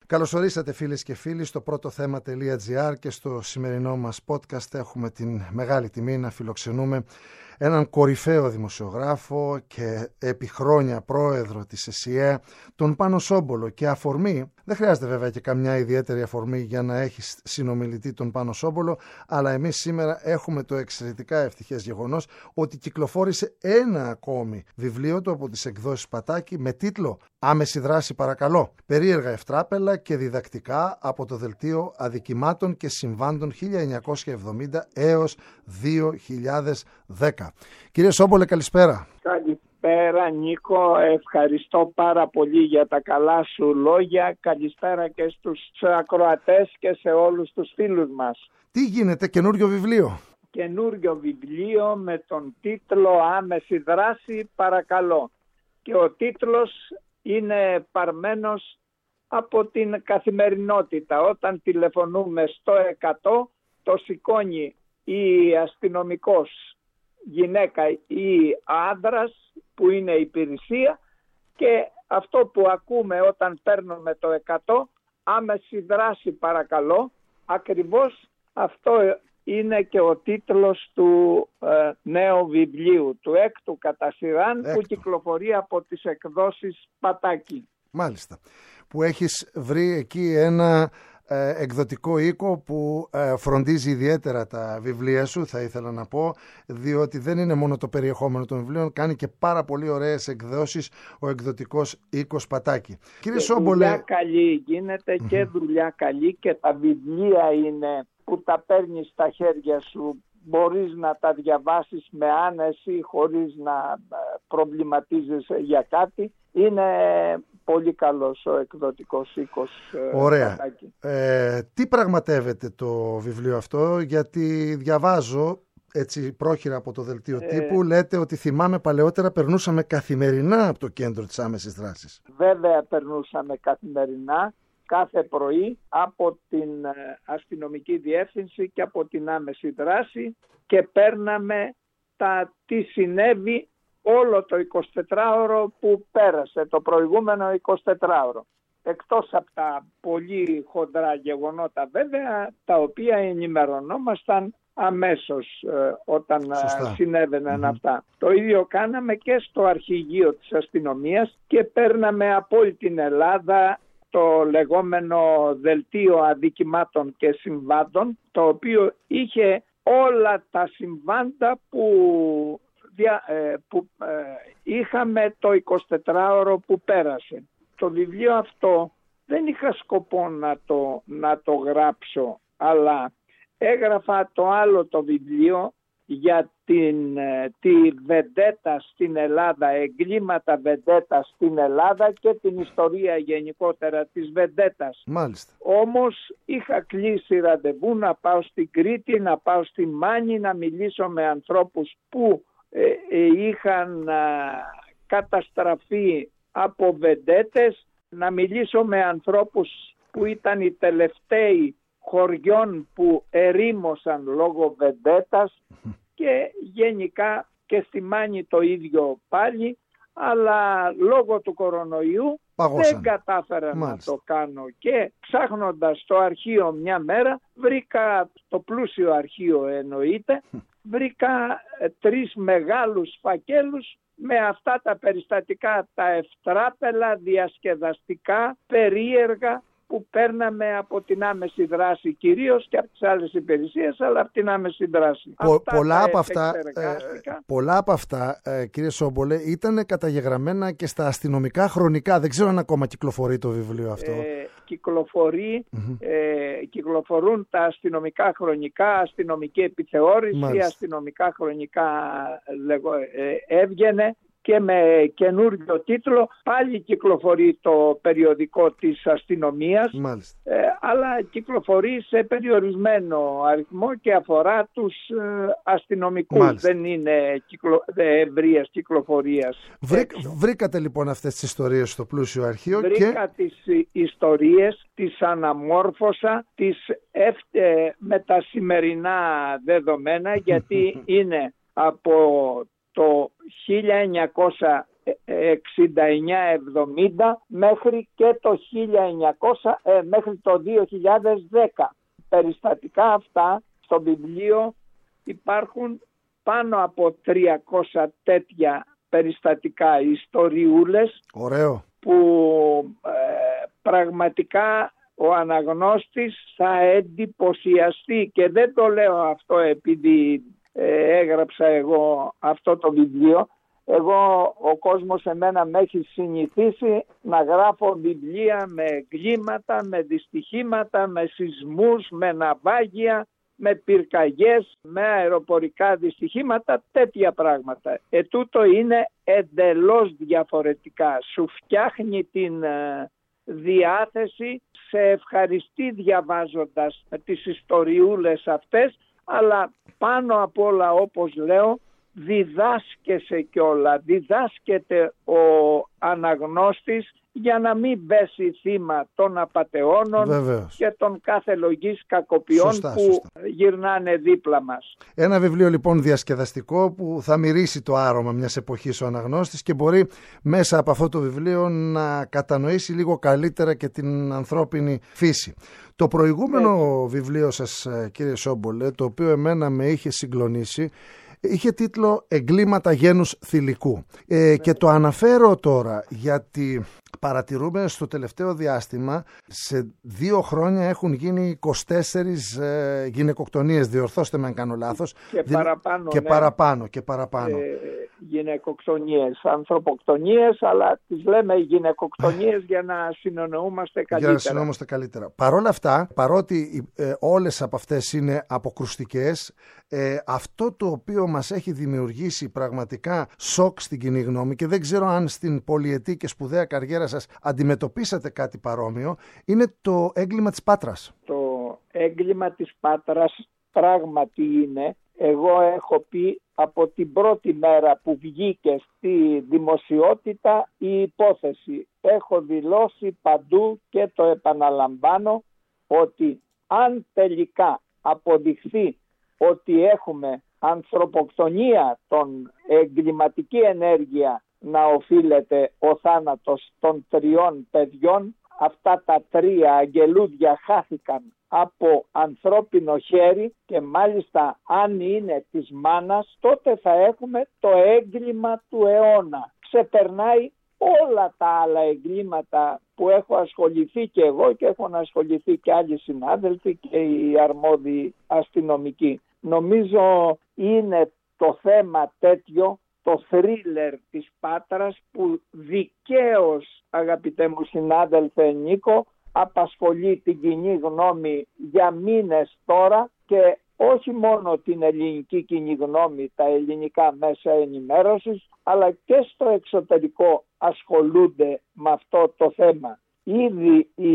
Καλώς ορίσατε φίλες και φίλοι στο πρώτοθέμα.gr και στο σημερινό μας podcast έχουμε την μεγάλη τιμή να φιλοξενούμε έναν κορυφαίο δημοσιογράφο και επί χρόνια πρόεδρο της ΕΣΥΕ, τον Πάνο Σόμπολο, και αφορμή, δεν χρειάζεται βέβαια και καμιά ιδιαίτερη αφορμή για να έχει συνομιλητή τον Πάνο Σόμπολο, αλλά εμείς σήμερα έχουμε το εξαιρετικά ευτυχές γεγονός ότι κυκλοφόρησε ένα ακόμη βιβλίο του από τις εκδόσεις Πατάκη με τίτλο «Άμεση δράση παρακαλώ. Περίεργα ευτράπελα και διδακτικά από το Δελτίο Αδικημάτων και Συμβάντων 1970 έως 2010». Κύριε Σόμπολε, καλησπέρα. Καλησπέρα Νίκο, ευχαριστώ πάρα πολύ για τα καλά σου λόγια. Καλησπέρα και στους ακροατές και σε όλους τους φίλους μας. Τι γίνεται, καινούριο βιβλίο? Καινούριο βιβλίο με τον τίτλο «Άμεση δράση παρακαλώ». Και ο τίτλος είναι παρμένος από την καθημερινότητα. Όταν τηλεφωνούμε στο 100, το σηκώνει η αστυνομικός γυναίκα ή άντρας που είναι υπηρεσία, και αυτό που ακούμε όταν παίρνουμε το 100, άμεση δράση παρακαλώ, ακριβώς αυτό είναι και ο τίτλος του νέου βιβλίου, του έκτου κατά σειράν, που κυκλοφορεί από τις εκδόσεις Πατάκη. Μάλιστα. Που έχεις βρει εκεί ένα εκδοτικό οίκο που φροντίζει ιδιαίτερα τα βιβλία σου, θα ήθελα να πω, διότι δεν είναι μόνο το περιεχόμενο των βιβλίων, κάνει και πάρα πολύ ωραίες εκδόσεις ο εκδοτικός οίκος Πατάκη. Κύριε Σόμπολε, δουλειά καλή γίνεται και δουλειά καλή, και τα βιβλία είναι που τα παίρνεις στα χέρια σου, μπορείς να τα διαβάσεις με άνεση χωρίς να προβληματίζεσαι για κάτι. Είναι πολύ καλός ο εκδοτικός οίκος. Ωραία. Τι πραγματεύεται το βιβλίο αυτό? Γιατί διαβάζω έτσι πρόχειρα από το δελτίο τύπου, λέτε ότι θυμάμαι παλαιότερα περνούσαμε καθημερινά από το κέντρο της άμεσης δράσης. Βέβαια περνούσαμε καθημερινά, κάθε πρωί, από την αστυνομική διεύθυνση και από την άμεση δράση, και παίρναμε τι συνέβη όλο το 24ωρο που πέρασε, το προηγούμενο 24ωρο. Εκτός από τα πολύ χοντρά γεγονότα βέβαια, τα οποία ενημερωνόμασταν αμέσως όταν συνέβαιναν αυτά. Το ίδιο κάναμε και στο αρχηγείο της αστυνομίας, και παίρναμε από όλη την Ελλάδα το λεγόμενο Δελτίο Αδικημάτων και Συμβάντων, το οποίο είχε όλα τα συμβάντα που είχαμε το 24ωρο που πέρασε. Το βιβλίο αυτό δεν είχα σκοπό να το γράψω, αλλά έγραφα το άλλο το βιβλίο για τη βεντέτα στην Ελλάδα, εγκλήματα βεντέτα στην Ελλάδα και την ιστορία γενικότερα της βεντέτας. Μάλιστα. Όμως είχα κλείσει ραντεβού να πάω στην Κρήτη, να πάω στη Μάνη, να μιλήσω με ανθρώπους που είχαν καταστραφεί από βεντέτες, να μιλήσω με ανθρώπους που ήταν οι τελευταίοι χωριών που ερήμωσαν λόγω βεντέτας, και γενικά και στη Μάνη το ίδιο πάλι, αλλά λόγω του κορονοϊού δεν κατάφερα να το κάνω, και ψάχνοντας το αρχείο μια μέρα βρήκα, το πλούσιο αρχείο εννοείται, βρήκα 3 μεγάλους φακέλους με αυτά τα περιστατικά, τα ευτράπελα, διασκεδαστικά, περίεργα, που παίρναμε από την άμεση δράση κυρίως, και από τις άλλες υπηρεσίες, αλλά από την άμεση δράση. Πολλά από αυτά, κύριε Σόμπολε, ήταν καταγεγραμμένα και στα αστυνομικά χρονικά. Δεν ξέρω αν ακόμα κυκλοφορεί το βιβλίο αυτό. Κυκλοφορούν τα αστυνομικά χρονικά, αστυνομική επιθεώρηση, αστυνομικά χρονικά έβγαινε, και με καινούριο τίτλο πάλι κυκλοφορεί το περιοδικό της αστυνομίας, αλλά κυκλοφορεί σε περιορισμένο αριθμό και αφορά τους αστυνομικούς. Δεν είναι ευρείας κυκλοφορίας. Βρήκατε λοιπόν αυτές τις ιστορίες στο πλούσιο αρχείο? Βρήκα τις ιστορίες, τις αναμόρφωσα, με τα σημερινά δεδομένα, γιατί είναι από το 69-70 μέχρι και το 1900, μέχρι το 2010. Περιστατικά αυτά στο βιβλίο υπάρχουν πάνω από 300 τέτοια περιστατικά, ιστοριούλες. Ωραίο. Που πραγματικά ο αναγνώστης θα εντυπωσιαστεί, και δεν το λέω αυτό επειδή έγραψα εγώ αυτό το βιβλίο. Ο κόσμος εμένα με έχει συνηθίσει να γράφω βιβλία με εγκλήματα, με δυστυχήματα, με σεισμούς, με ναυάγια, με πυρκαγιές, με αεροπορικά δυστυχήματα, τέτοια πράγματα. Τούτο είναι εντελώς διαφορετικά. Σου φτιάχνει την διάθεση, σε ευχαριστεί διαβάζοντας τις ιστοριούλες αυτές, αλλά πάνω απ' όλα, όπως λέω, διδάσκεσαι κιόλα. Διδάσκεται ο αναγνώστης για να μην πέσει θύμα των απατεώνων. Βεβαίως. Και των κάθε λογής κακοποιών που γυρνάνε δίπλα μας. Ένα βιβλίο λοιπόν διασκεδαστικό που θα μυρίσει το άρωμα μιας εποχής ο αναγνώστης και μπορεί μέσα από αυτό το βιβλίο να κατανοήσει λίγο καλύτερα και την ανθρώπινη φύση. Το προηγούμενο βιβλίο σας, κύριε Σόμπολε, το οποίο εμένα με είχε συγκλονίσει, είχε τίτλο «Εγκλήματα γένους θηλυκού». Και το αναφέρω τώρα γιατί παρατηρούμε στο τελευταίο διάστημα σε 2 χρόνια έχουν γίνει 24 γυναικοκτονίες, διορθώστε με αν κάνω λάθος. Και παραπάνω. Γυναικοκτονίες, ανθρωποκτονίες, αλλά τις λέμε γυναικοκτονίες για να συνεννοούμαστε καλύτερα. Παρ' όλα αυτά, παρότι όλες από αυτές είναι αποκρουστικές, αυτό το οποίο μας έχει δημιουργήσει πραγματικά σοκ στην κοινή γνώμη, και δεν ξέρω αν στην πολυετή και σπουδαία καριέρα σας αντιμετωπίσατε κάτι παρόμοιο, είναι το έγκλημα της Πάτρας. Το έγκλημα της Πάτρας πράγματι είναι. Εγώ έχω πει από την πρώτη μέρα που βγήκε στη δημοσιότητα η υπόθεση. Έχω δηλώσει παντού και το επαναλαμβάνω ότι αν τελικά αποδειχθεί ότι έχουμε ανθρωποκτονία, τον εγκληματική ενέργεια να οφείλεται ο θάνατος των 3 παιδιών, αυτά τα 3 αγγελούδια χάθηκαν από ανθρώπινο χέρι και μάλιστα αν είναι της μάνας, τότε θα έχουμε το έγκλημα του αιώνα. Ξεπερνάει όλα τα άλλα εγκλήματα που έχω ασχοληθεί και εγώ και έχουν ασχοληθεί και άλλοι συνάδελφοι και οι αρμόδιοι αστυνομικοί. Νομίζω είναι το θέμα τέτοιο, το θρίλερ της Πάτρας, που δικαίως, αγαπητέ μου συνάδελφε Νίκο, απασχολεί την κοινή γνώμη για μήνες τώρα, και όχι μόνο την ελληνική κοινή γνώμη, τα ελληνικά μέσα ενημέρωσης, αλλά και στο εξωτερικό ασχολούνται με αυτό το θέμα. Ήδη η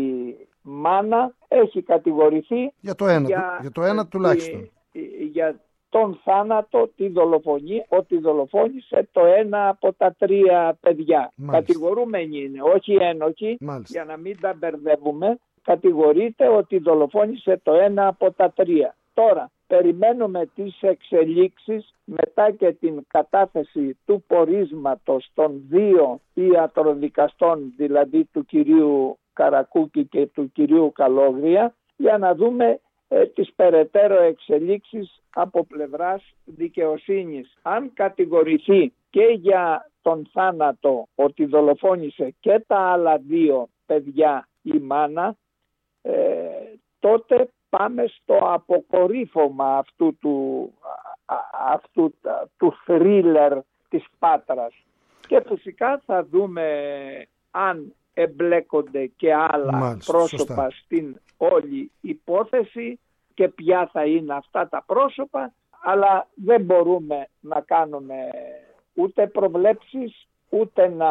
μάνα έχει κατηγορηθεί για το ένα τουλάχιστον. Για τον θάνατο, τη δολοφονία, ότι δολοφόνησε το 1 από τα 3 παιδιά. Μάλιστα. Κατηγορούμενοι είναι, όχι ένοχοι. Μάλιστα. Για να μην τα μπερδεύουμε. Κατηγορείται ότι δολοφόνησε το 1 από τα 3. Τώρα, περιμένουμε τις εξελίξεις μετά και την κατάθεση του πορίσματος των 2 ιατροδικαστών, δηλαδή του κυρίου Καρακούκη και του κυρίου Καλόγρια, για να δούμε τις περαιτέρω εξελίξεις από πλευράς δικαιοσύνης. Αν κατηγορηθεί και για τον θάνατο ότι δολοφόνησε και τα άλλα 2 παιδιά η μάνα, τότε πάμε στο αποκορύφωμα αυτού του θρίλερ της Πάτρας. Και φυσικά θα δούμε αν εμπλέκονται και άλλα πρόσωπα στην όλη υπόθεση και ποια θα είναι αυτά τα πρόσωπα, αλλά δεν μπορούμε να κάνουμε ούτε προβλέψεις, ούτε να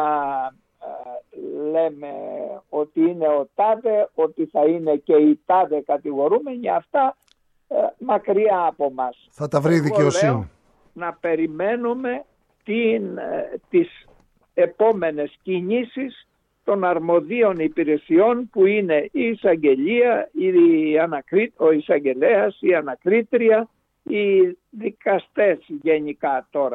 λέμε ότι είναι ο τάδε, ότι θα είναι και οι τάδε κατηγορούμενοι. Αυτά μακριά από μας. Θα τα βρει η δικαιοσύνη. Λέω να περιμένουμε τις επόμενες κινήσεις των αρμοδίων υπηρεσιών, που είναι η εισαγγελία, ο εισαγγελέας, η ανακρίτρια, οι δικαστές γενικά τώρα.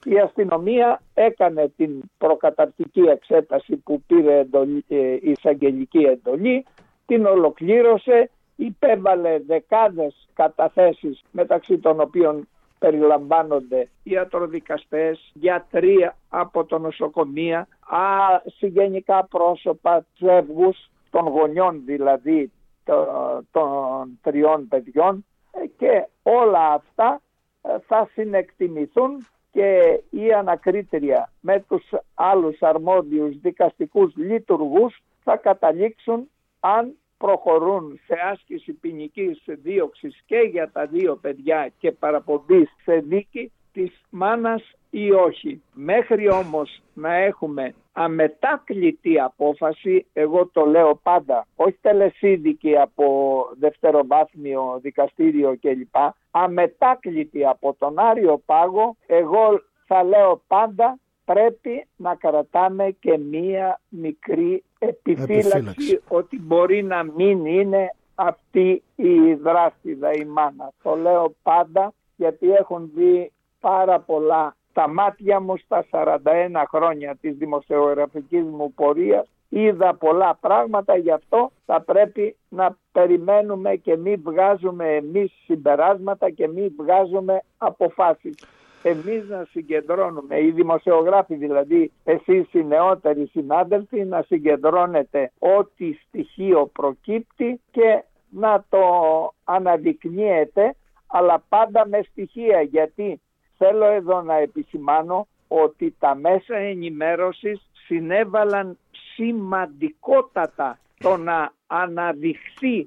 Η αστυνομία έκανε την προκαταρκτική εξέταση που πήρε η εισαγγελική εντολή, την ολοκλήρωσε, υπέβαλε δεκάδες καταθέσεις, μεταξύ των οποίων περιλαμβάνονται ιατροδικαστές, γιατροί από το νοσοκομεία, συγγενικά πρόσωπα, ζεύγους των γονιών δηλαδή των 3 παιδιών, και όλα αυτά θα συνεκτιμηθούν και η ανακρίτρια με τους άλλους αρμόδιους δικαστικούς λειτουργούς θα καταλήξουν αν προχωρούν σε άσκηση ποινικής δίωξης και για τα 2 παιδιά και παραπομπή σε δίκη της μάνας ή όχι. Μέχρι όμως να έχουμε αμετάκλητη απόφαση, εγώ το λέω πάντα, όχι τελεσίδικη από δευτεροβάθμιο δικαστήριο κλπ, αμετάκλητη από τον Άριο Πάγο, εγώ θα λέω πάντα πρέπει να κρατάμε και μία μικρή επιφύλαξη ότι μπορεί να μην είναι αυτή η δράστηδα η μάνα. Το λέω πάντα γιατί έχουν δει πάρα πολλά. Τα μάτια μου στα 41 χρόνια της δημοσιογραφικής μου πορείας είδα πολλά πράγματα, γι' αυτό θα πρέπει να περιμένουμε και μην βγάζουμε εμείς συμπεράσματα και μην βγάζουμε αποφάσεις. Εμείς να συγκεντρώνουμε, οι δημοσιογράφοι δηλαδή, εσείς οι νεότεροι συνάδελφοι, να συγκεντρώνετε ό,τι στοιχείο προκύπτει και να το αναδεικνύετε, αλλά πάντα με στοιχεία, γιατί θέλω εδώ να επισημάνω ότι τα μέσα ενημέρωσης συνέβαλαν σημαντικότατα το να αναδειχθεί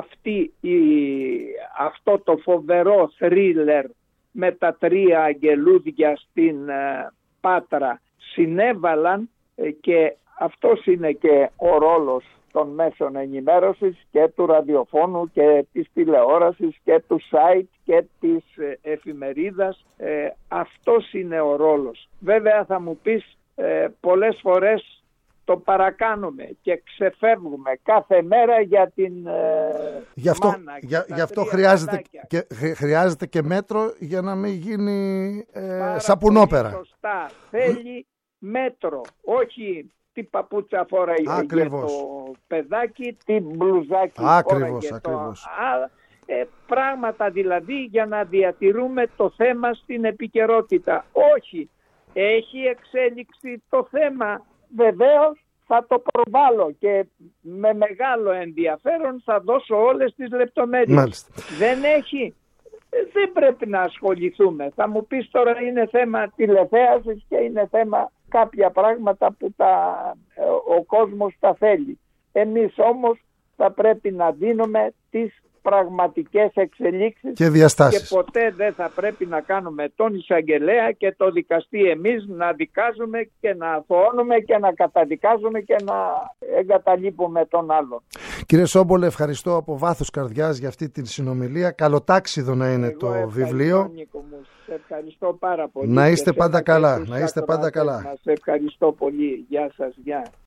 αυτό το φοβερό θρίλερ με τα 3 αγγελούδια στην Πάτρα. Συνέβαλαν και αυτός είναι και ο ρόλος των μέσων ενημέρωσης και του ραδιοφώνου και της τηλεόρασης και του site και της εφημερίδας. Αυτός είναι ο ρόλος. Βέβαια θα μου πεις πολλές φορές το παρακάνουμε και ξεφεύγουμε κάθε μέρα για την μάνα. Γι' αυτό χρειάζεται και μέτρο για να μην γίνει σαπουνόπερα. Σωστά. Θέλει μέτρο, όχι τι παπούτσα φοράει για το παιδάκι, τι μπλουζάκι φοράει πράγματα δηλαδή για να διατηρούμε το θέμα στην επικαιρότητα. Όχι, έχει εξέλιξη το θέμα, βεβαίως θα το προβάλλω και με μεγάλο ενδιαφέρον θα δώσω όλες τις λεπτομέρειες. Μάλιστα. Δεν πρέπει να ασχοληθούμε. Θα μου πεις τώρα είναι θέμα τηλεθέασης και είναι θέμα κάποια πράγματα που ο κόσμος τα θέλει. Εμείς όμως θα πρέπει να δίνουμε τις πραγματικές εξελίξεις και διαστάσεις. Και ποτέ δεν θα πρέπει να κάνουμε τον εισαγγελέα και το δικαστή εμείς να δικάζουμε και να αθωώνουμε και να καταδικάζουμε και να εγκαταλείπουμε τον άλλον. Κύριε Σόμπολε, ευχαριστώ από βάθος καρδιάς για αυτή την συνομιλία. Καλοτάξιδο να είναι το βιβλίο. Νίκο μου. Σε ευχαριστώ πάρα πολύ. Να είστε πάντα καλά. Να είστε πάντα καλά. Σε ευχαριστώ πολύ. Γεια σας. Γεια.